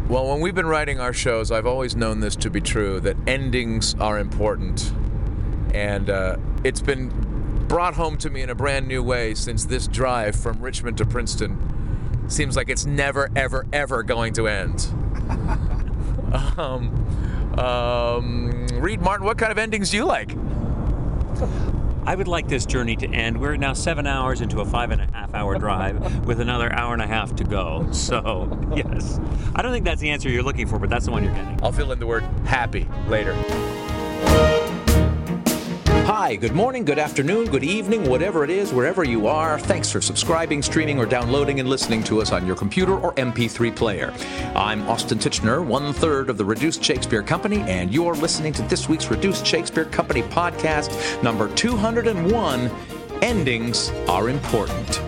Well, when we've been writing our shows, I've always known this to be true, that endings are important. And it's been brought home to me in a brand new way since this drive from Richmond to Princeton seems like it's never, ever, ever going to end. Reed Martin, what kind of endings do you like? I would like this journey to end. We're now 7 hours into a 5.5-hour drive with another hour and a half to go. So, yes. I don't think that's the answer you're looking for, but that's the one you're getting. I'll fill in the word happy later. Hi, good morning, good afternoon, good evening, whatever it is, wherever you are. Thanks for subscribing, streaming, or downloading and listening to us on your computer or MP3 player. I'm Austin Tichenor, 1/3 of the Reduced Shakespeare Company, and you're listening to this week's Reduced Shakespeare Company podcast, number 201, Endings Are Important.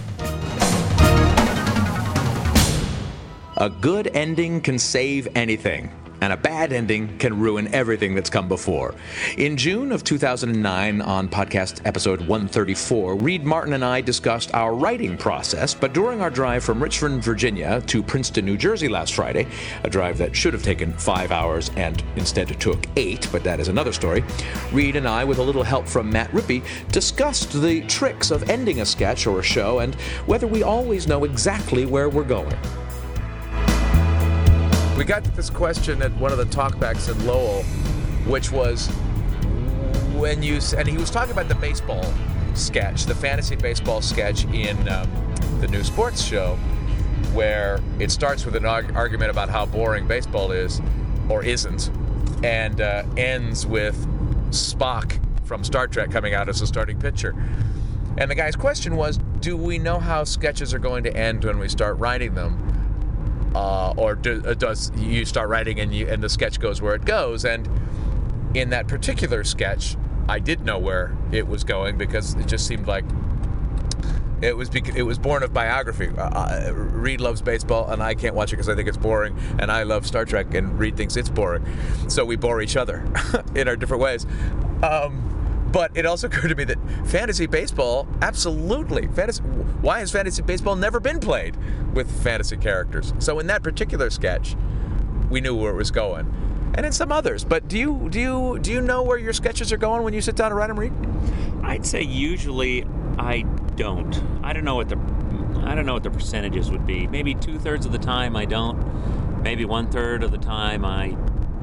A good ending can save anything, and a bad ending can ruin everything that's come before. In June of 2009, on podcast episode 134, Reed Martin and I discussed our writing process, but during our drive from Richmond, Virginia to Princeton, New Jersey last Friday, a drive that should have taken 5 hours and instead took 8, but that is another story, Reed and I, with a little help from Matt Rippey, discussed the tricks of ending a sketch or a show and whether we always know exactly where we're going. We got to this question at one of the talkbacks in Lowell, which was when you, and he was talking about the baseball sketch, the fantasy baseball sketch in the new sports show, where it starts with an argument about how boring baseball is, or isn't, and ends with Spock from Star Trek coming out as a starting pitcher. And the guy's question was, do we know how sketches are going to end when we start writing them? Or does you start writing and the sketch goes where it goes? And in that particular sketch, I did know where it was going because it just seemed like it was born of biography. Reed loves baseball and I can't watch it because I think it's boring, and I love Star Trek and Reed thinks it's boring, so we bore each other in our different ways. But it also occurred to me that fantasy baseball, absolutely. Why has fantasy baseball never been played with fantasy characters? So in that particular sketch, we knew where it was going, and in some others. But do you know where your sketches are going when you sit down and write them, Reed? I'd say usually I don't. I don't know what the percentages would be. Maybe 2/3 of the time I don't. Maybe 1/3 of the time I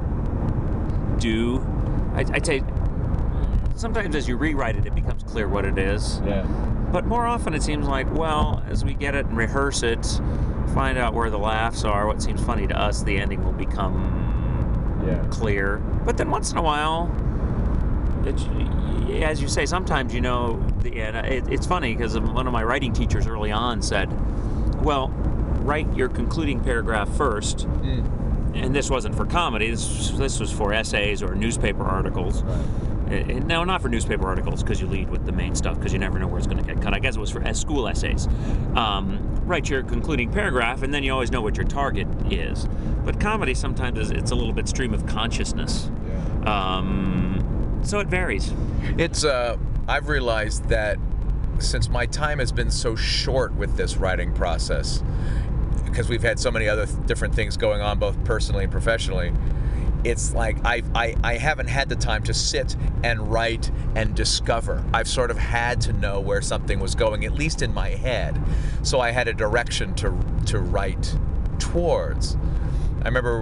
do. I'd say. Sometimes as you rewrite it, it becomes clear what it is. Yeah. But more often it seems like, well, as we get it and rehearse it, find out where the laughs are, what seems funny to us, the ending will become clear. But then once in a while, as you say, sometimes you know the end. It's funny because one of my writing teachers early on said, well, write your concluding paragraph first. And this wasn't for comedy, this was for essays or newspaper articles. Right. No, not for newspaper articles, because you lead with the main stuff, because you never know where it's going to get cut. I guess it was for school essays. Write your concluding paragraph, and then you always know what your target is. But comedy sometimes it's a little bit stream of consciousness. Yeah. So it varies. It's I've realized that since my time has been so short with this writing process, because we've had so many other different things going on, both personally and professionally, it's like I haven't had the time to sit and write and discover. I've sort of had to know where something was going, at least in my head. So I had a direction to write towards. I remember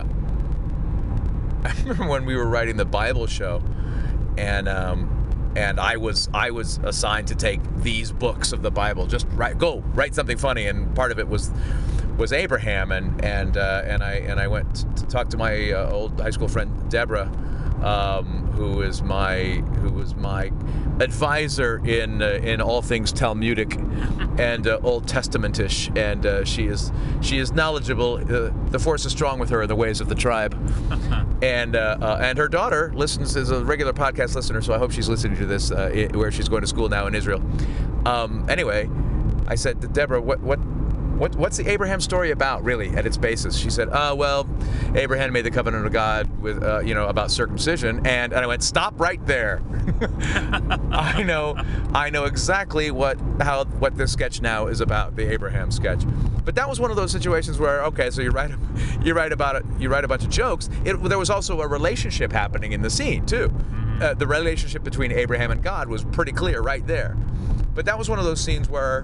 when we were writing the Bible show, and I was assigned to take these books of the Bible, just write something funny, and part of it was Abraham, and I went to talk to my old high school friend Deborah, who was my advisor in all things Talmudic and Old Testamentish, and she is knowledgeable. The force is strong with her in the ways of the tribe, and her daughter is a regular podcast listener, so I hope she's listening to this where she's going to school now in Israel. Anyway, I said to Deborah, what's the Abraham story about, really, at its basis? She said, well, Abraham made the covenant of God with, about circumcision, and I went, stop right there. I know exactly what this sketch now is about, the Abraham sketch. But that was one of those situations where, okay, so you write about it, you write a bunch of jokes. There was also a relationship happening in the scene too. The relationship between Abraham and God was pretty clear right there. But that was one of those scenes where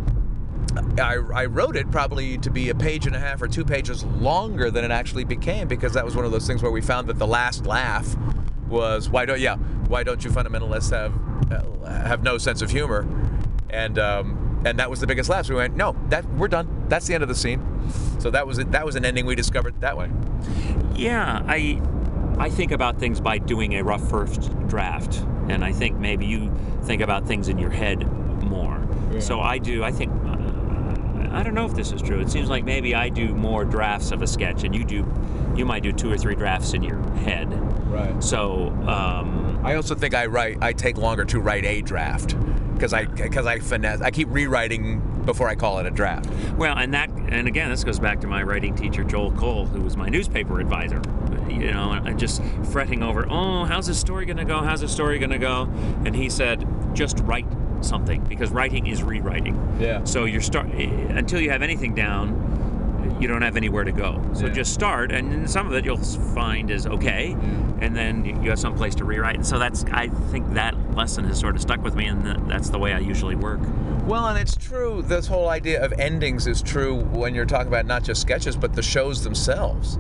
I wrote it probably to be a page and a half or 2 pages longer than it actually became, because that was one of those things where we found that the last laugh was, why don't you fundamentalists have no sense of humor? And that was the biggest laugh. So we went, no, we're done. That's the end of the scene. So that was it. That was an ending we discovered that way. Yeah, I think about things by doing a rough first draft, and I think maybe you think about things in your head more. Yeah. So I think, I don't know if this is true. It seems like maybe I do more drafts of a sketch, and you might do 2 or 3 drafts in your head. Right. So I also think I take longer to write a draft because I finesse. I keep rewriting before I call it a draft. Well, and again, this goes back to my writing teacher, Joel Cole, who was my newspaper advisor. And just fretting over, how's this story going to go? How's this story going to go? And he said, just write something, because writing is rewriting. Yeah. So until you have anything down, you don't have anywhere to go. So just start, and some of it you'll find is okay, and then you have some place to rewrite. And so I think that lesson has sort of stuck with me, and that's the way I usually work. Well, and it's true, this whole idea of endings is true when you're talking about not just sketches, but the shows themselves.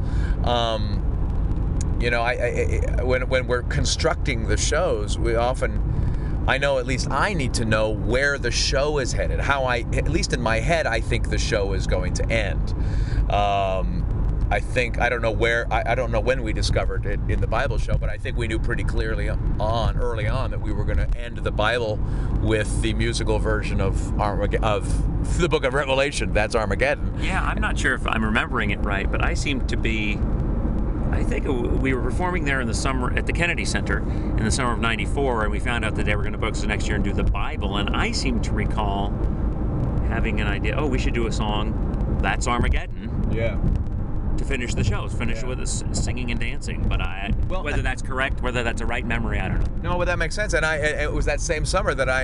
When we're constructing the shows, I know, at least I need to know where the show is headed. At least in my head, I think the show is going to end. I don't know when we discovered it in the Bible show, but I think we knew pretty clearly early on that we were going to end the Bible with the musical version of the book of Revelation. That's Armageddon. Yeah, I'm not sure if I'm remembering it right, but I think we were performing there in the summer at the Kennedy Center in the summer of '94, and we found out that they were going to book us the next year and do the Bible. And I seem to recall having an idea, we should do a song, That's Armageddon. Yeah. To finish the show, it with us singing and dancing. But whether that's correct, whether that's a right memory, I don't know. No, but that makes sense. And it was that same summer that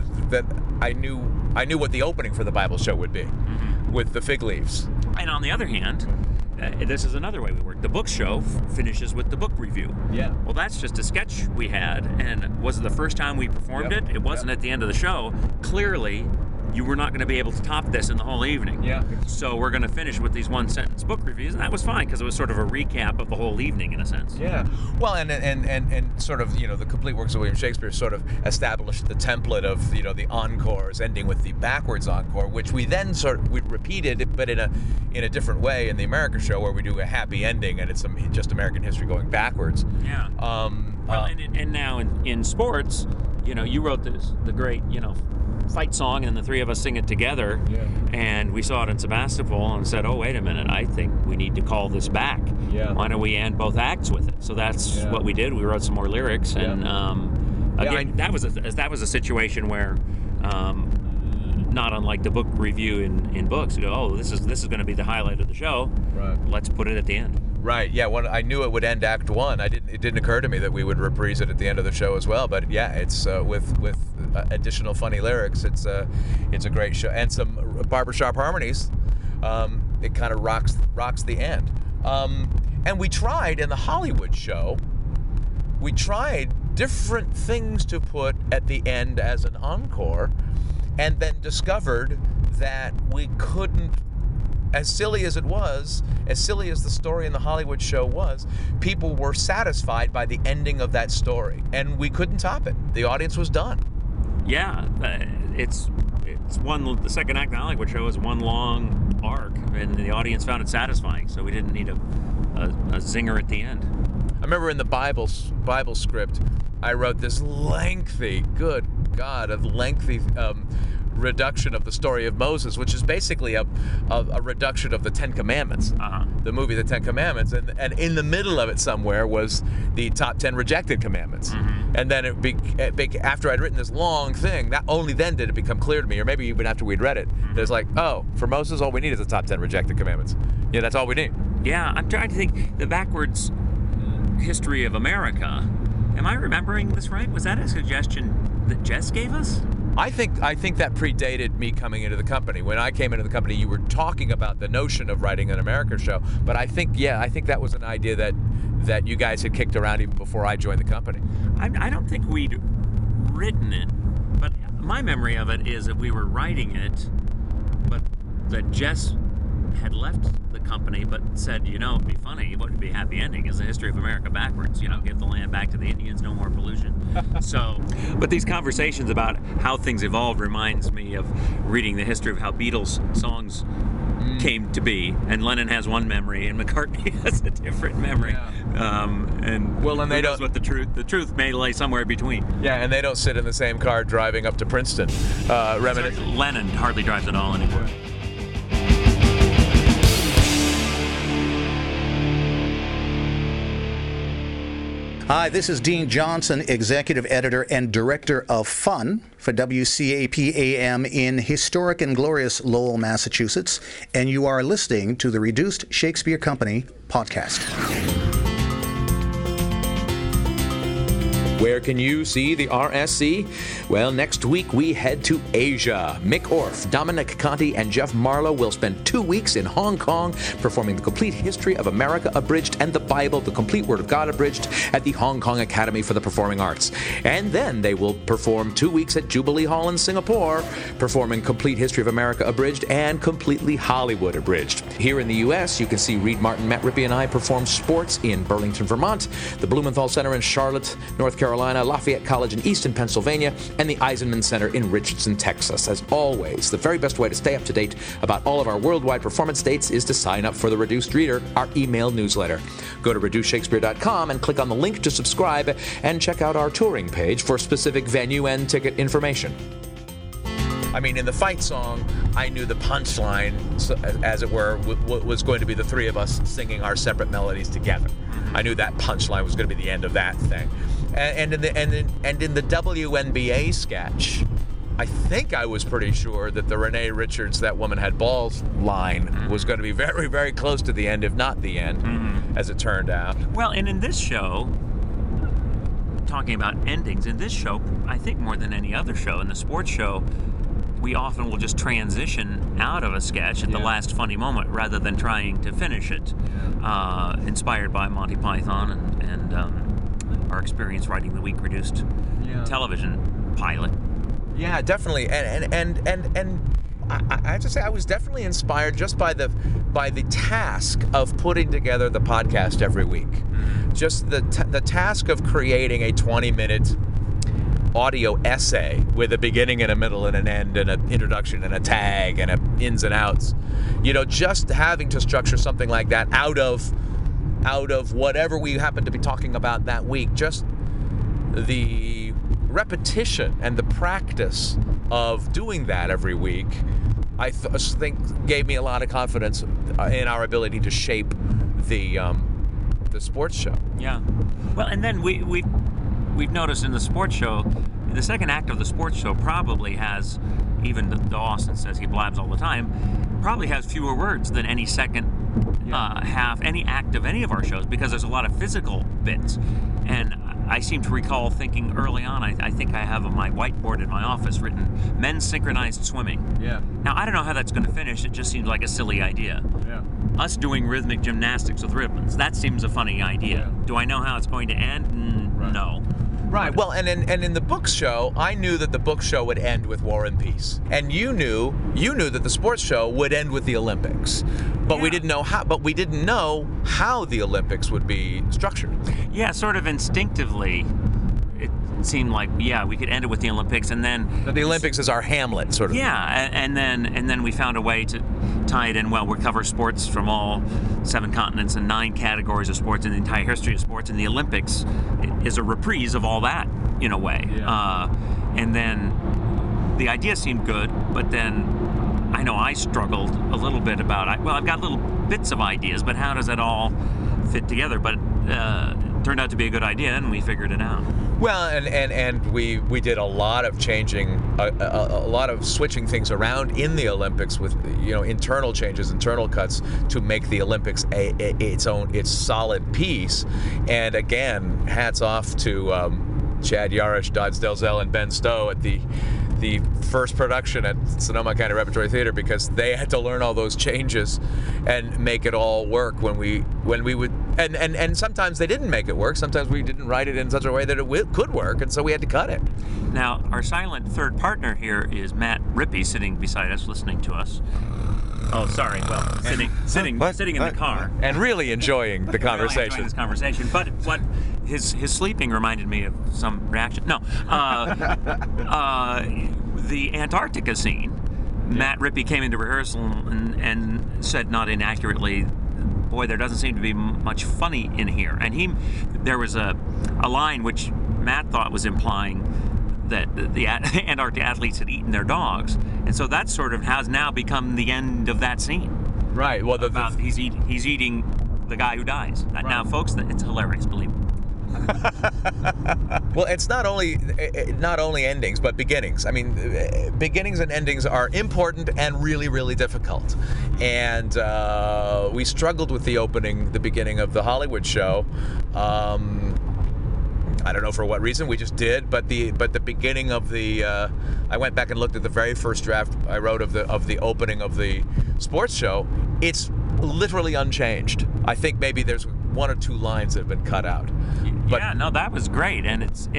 I knew what the opening for the Bible show would be, with the fig leaves. And on the other hand, this is another way we work. The book show finishes with the book review. Yeah. Well, that's just a sketch we had, and was it the first time we performed it? It wasn't at the end of the show. Clearly, you were not going to be able to top this in the whole evening. Yeah. So we're going to finish with these one-sentence book reviews, and that was fine because it was sort of a recap of the whole evening in a sense. Yeah. Well, and sort of, the complete works of William Shakespeare sort of established the template of, the encores ending with the backwards encore, which we then we repeated, but in a different way in the America show, where we do a happy ending and it's just American history going backwards. Yeah. And now in sports, you wrote the great, fight song, and the 3 of us sing it together. Yeah. And we saw it in Sebastopol and said, wait a minute, I think we need to call this back. Yeah. Why don't we end both acts with it? So that's what we did. We wrote some more lyrics, and again, that was a situation where, not unlike the book review in books, you go, this is going to be the highlight of the show. Right. Let's put it at the end. Right. Yeah. I knew it would end Act 1. It didn't occur to me that we would reprise it at the end of the show as well. But yeah, it's with additional funny lyrics. It's a great show, and some barbershop harmonies. It kind of rocks the end. And we tried in the Hollywood show. We tried different things to put at the end as an encore, and then discovered that we couldn't. As silly as it was, as silly as the story in the Hollywood show was, people were satisfied by the ending of that story, and we couldn't top it. The audience was done. Yeah, it's the second act of the Hollywood show is one long arc, and the audience found it satisfying, so we didn't need a zinger at the end. I remember in the Bible script, I wrote this lengthy, good God, reduction of the story of Moses, which is basically a reduction of the Ten Commandments, the movie The Ten Commandments, and in the middle of it somewhere was the top 10 rejected commandments. And then after I'd written this long thing, that only then did it become clear to me, or maybe even after we'd read it, that it's like, oh, for Moses, all we need is the top 10 rejected commandments. Yeah, that's all we need. Yeah, I'm trying to think the backwards history of America. Am I remembering this right? Was that a suggestion that Jess gave us? I think that predated me coming into the company. When I came into the company, you were talking about the notion of writing an America show. But I think that was an idea that you guys had kicked around even before I joined the company. I don't think we'd written it, but my memory of it is that we were writing it, but that Jess had left the company but said, it'd be funny, what would be a happy ending is the history of America backwards, give the land back to the Indians, no more pollution. But these conversations about how things evolved reminds me of reading the history of how Beatles songs came to be, and Lennon has one memory and McCartney has a different memory. And they don't. What the truth may lay somewhere between. Yeah, and they don't sit in the same car driving up to Princeton. Lennon hardly drives at all anymore. Hi, this is Dean Johnson, Executive Editor and Director of Fun for WCAP-AM in historic and glorious Lowell, Massachusetts, and you are listening to the Reduced Shakespeare Company podcast. Where can you see the RSC? Well, next week we head to Asia. Mick Orff, Dominic Conti, and Jeff Marlowe will spend 2 weeks in Hong Kong performing the complete history of America abridged and the Bible, the complete Word of God abridged at the Hong Kong Academy for the Performing Arts. And then they will perform 2 weeks at Jubilee Hall in Singapore, performing complete history of America abridged and completely Hollywood abridged. Here in the U.S., you can see Reed Martin, Matt Rippey, and I perform sports in Burlington, Vermont, the Blumenthal Center in Charlotte, North Carolina, Lafayette College in Easton, Pennsylvania, and the Eisenman Center in Richardson, Texas. As always, the very best way to stay up to date about all of our worldwide performance dates is to sign up for the Reduced Reader, our email newsletter. Go to reducedshakespeare.com and click on the link to subscribe and check out our touring page for specific venue and ticket information. I mean, in the fight song, I knew the punchline, as it were, was going to be the three of us singing our separate melodies together. I knew that punchline was going to be the end of that thing. And in the WNBA sketch, I think I was pretty sure that the Renee Richards, that woman had balls line was going to be very, very close to the end, if not the end, as it turned out. Well, and in this show, talking about endings, in this show, I think more than any other show, in the sports show, we often will just transition out of a sketch at the last funny moment rather than trying to finish it. Inspired by Monty Python and our experience writing the week reduced television pilot. Yeah, definitely. And I have to say I was definitely inspired just by the task of putting together the podcast every week. Just the task of creating a 20-minute audio essay with a beginning and a middle and an end and an introduction and a tag and a ins and outs. Just having to structure something like that out of whatever we happen to be talking about that week. Just the repetition and the practice of doing that every week, I think gave me a lot of confidence in our ability to shape the sports show. Yeah. Well, and then we've noticed in the sports show, the second act of the sports show probably has, even though Austin says he blabs all the time, probably has fewer words than any second half, any act of any of our shows, because there's a lot of physical bits. And I seem to recall thinking early on, I think I have on my whiteboard in my office written, men's synchronized swimming. Yeah. Now, I don't know how that's going to finish. It just seems like a silly idea. Yeah. Us doing rhythmic gymnastics with ribbons, that seems a funny idea. Yeah. Do I know how it's going to end? Right. No. Right. Well, and in the book show, I knew that the book show would end with War and Peace, and you knew that the sports show would end with the Olympics, but we didn't know how. But we didn't know how the Olympics would be structured. Yeah, sort of instinctively, it seemed like we could end it with the Olympics, and then the Olympics is our Hamlet, sort of. Yeah, and then we found a way to tie it in. Well, we cover sports from all 7 continents and 9 categories of sports in the entire history of sports, and the Olympics is a reprise of all that in a way. Yeah. And then the idea seemed good, but then I know I struggled a little bit about, I've got little bits of ideas, but how does it all fit together? But it turned out to be a good idea, and we figured it out. Well, and we did a lot of changing, a lot of switching things around in the Olympics with, you know, internal changes, internal cuts to make the Olympics its solid piece. And again, hats off to Chad Yarish, Dodds Delzell, and Ben Stowe at the first production at Sonoma County Repertory Theater, because they had to learn all those changes and make it all work when we would, and sometimes they didn't make it work. Sometimes we didn't write it in such a way that it could work, and so we had to cut it. Now, our silent third partner here is Matt Rippey, sitting beside us, listening to us. Oh, sorry. Well, sitting in the car and really enjoying the conversation. Really enjoying this conversation, but what his sleeping reminded me of some reaction. No, the Antarctica scene. Matt Rippey came into rehearsal and said, not inaccurately, "Boy, there doesn't seem to be much funny in here." And there was a line which Matt thought was implying that the Antarctic athletes had eaten their dogs, and so that sort of has now become the end of that scene. Right. Well, he's eating the guy who dies. Right. Now, folks, it's hilarious. Believe me. Well, it's not only endings, but beginnings. I mean, beginnings and endings are important and really, really difficult. And we struggled with the beginning of the Hollywood show. I don't know for what reason, we just did. But the beginning of I went back and looked at the very first draft I wrote of the opening of the sports show. It's literally unchanged. I think maybe there's one or two lines that have been cut out. But, yeah, no, that was great, and it's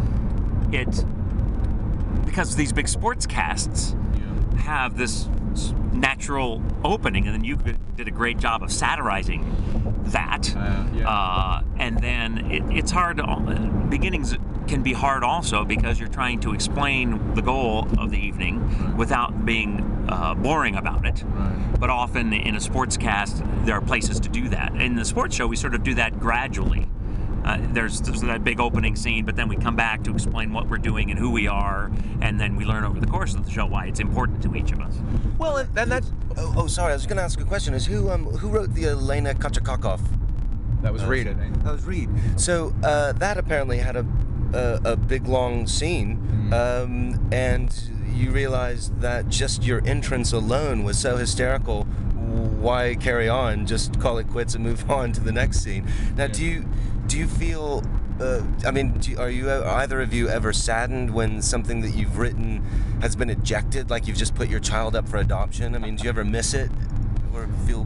because these big sports casts have this natural opening, and then you did a great job of satirizing that. And then it's hard. Beginnings can be hard also, because you're trying to explain the goal of the evening without being boring about it. Right. But often in a sports cast, there are places to do that. In the sports show, we sort of do that gradually. There's that big opening scene, but then we come back to explain what we're doing and who we are, and then we learn over the course of the show why it's important to each of us. Well, and that's... Oh, sorry, I was going to ask a question. Is who wrote the Elena Kachakakov? That was Reed, I think. That was Reed. So that apparently had a big, long scene, and you realized that just your entrance alone was so hysterical. Why carry on? Just call it quits and move on to the next scene. Now, do you feel? Are you either of you ever saddened when something that you've written has been ejected, like you've just put your child up for adoption? I mean, do you ever miss it or feel?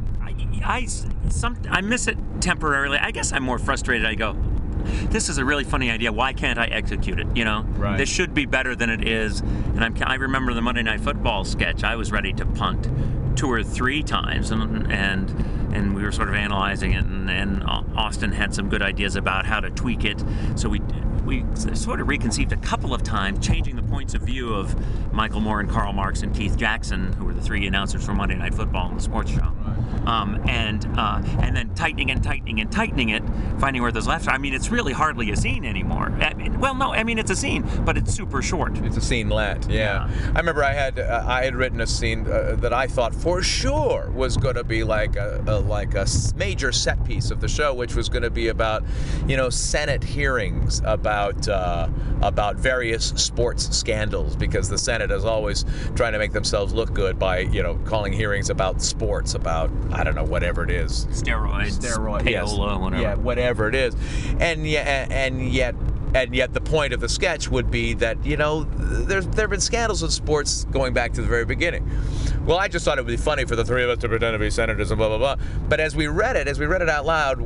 I miss it temporarily. I guess I'm more frustrated. I go, this is a really funny idea. Why can't I execute it? You know, right. This should be better than it is. And I remember the Monday Night Football sketch. I was ready to punt 2 or 3 times, and we were sort of analyzing it, and Austin had some good ideas about how to tweak it. So we sort of reconceived a couple of times, changing the points of view of Michael Moore and Karl Marx and Keith Jackson, who were the 3 announcers for Monday Night Football and the sports show. And then tightening it, finding where there's left. I mean, it's really hardly a scene anymore. It's a scene, but it's super short. It's a scenelet, yeah. I remember I had written a scene that I thought for sure was going to be like a major set piece of the show, which was going to be about, Senate hearings about various sports scandals, because the Senate is always trying to make themselves look good by, calling hearings about sports, about, I don't know, whatever it is. Steroids, payola, yes. Whatever. Yeah, whatever it is. And yet the point of the sketch would be that, there have been scandals in sports going back to the very beginning. Well, I just thought it would be funny for the 3 of us to pretend to be senators and blah, blah, blah. But as we read it out loud,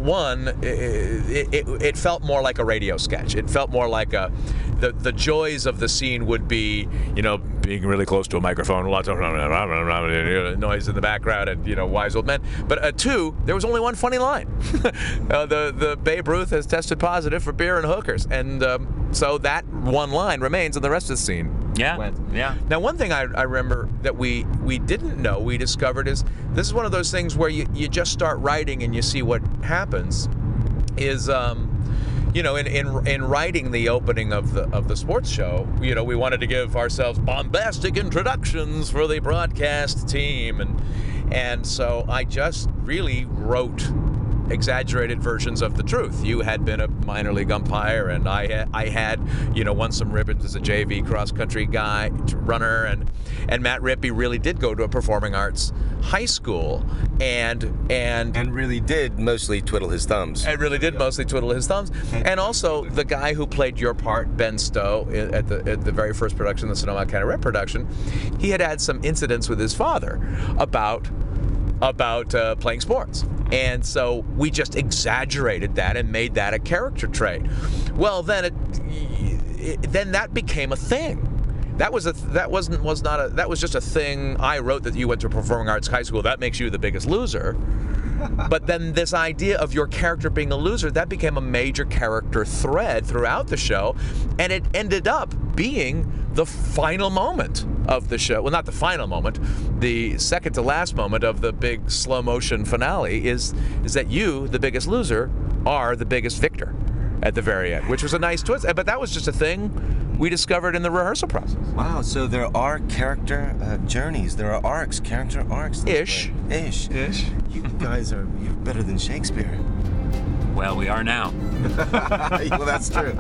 it felt more like a radio sketch. It felt more like the joys of the scene would be, being really close to a microphone, lots of noise in the background, and, wise old men. But 2, there was only one funny line. The Babe Ruth has tested positive for beer and hookers. And so that one line remains, and the rest of the scene went. Yeah. Now, one thing I remember that we didn't know, we discovered, is this is one of those things where you just start writing and you see what happens, is in writing the opening of the sports show, we wanted to give ourselves bombastic introductions for the broadcast team, and so I just really wrote exaggerated versions of the truth. You had been a minor league umpire, and I had won some ribbons as a JV cross-country runner, and Matt Rippey really did go to a performing arts high school and really did mostly twiddle his thumbs. And also the guy who played your part, Ben Stowe, at the very first production, the Sonoma County Rep production, he had some incidents with his father about playing sports. And so we just exaggerated that and made that a character trait. Well, then that became a thing. That was just a thing I wrote, that you went to a performing arts high school. That makes you the biggest loser. But then this idea of your character being a loser, that became a major character thread throughout the show, and it ended up being the final moment of the show. Well, not the final moment. The second to last moment of the big slow motion finale is that you, the biggest loser, are the biggest victor at the very end, which was a nice twist. But that was just a thing we discovered in the rehearsal process. Wow, so there are character journeys. There are arcs, character arcs. Ish. You guys you're better than Shakespeare. Well, we are now. Well, that's true.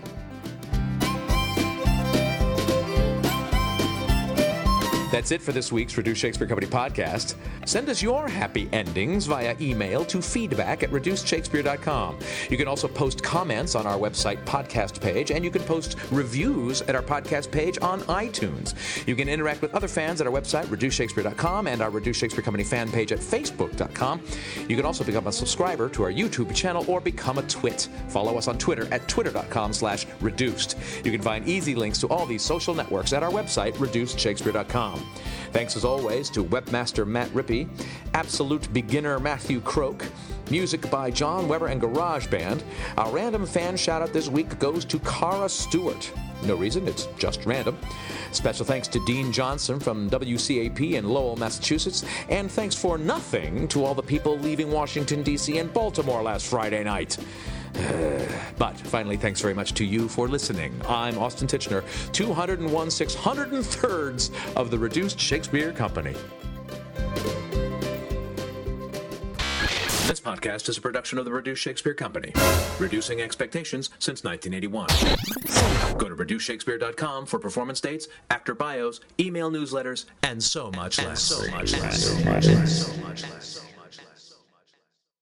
That's it for this week's Reduced Shakespeare Company podcast. Send us your happy endings via email to feedback@reducedshakespeare.com. You can also post comments on our website podcast page, and you can post reviews at our podcast page on iTunes. You can interact with other fans at our website, reducedshakespeare.com, and our Reduced Shakespeare Company fan page at facebook.com. You can also become a subscriber to our YouTube channel or become a twit. Follow us on Twitter at twitter.com/reduced. You can find easy links to all these social networks at our website, reducedshakespeare.com. Thanks as always to webmaster Matt Rippey, absolute beginner Matthew Croak, music by John Weber and GarageBand. Our random fan shout-out this week goes to Cara Stewart. No reason, it's just random. Special thanks to Dean Johnson from WCAP in Lowell, Massachusetts, and thanks for nothing to all the people leaving Washington, D.C. and Baltimore last Friday night. But finally, thanks very much to you for listening. I'm Austin Tichenor, 201/603rds of the Reduced Shakespeare Company. This podcast is a production of the Reduced Shakespeare Company, reducing expectations since 1981. Go to reducedshakespeare.com for performance dates, actor bios, email newsletters, and so much less.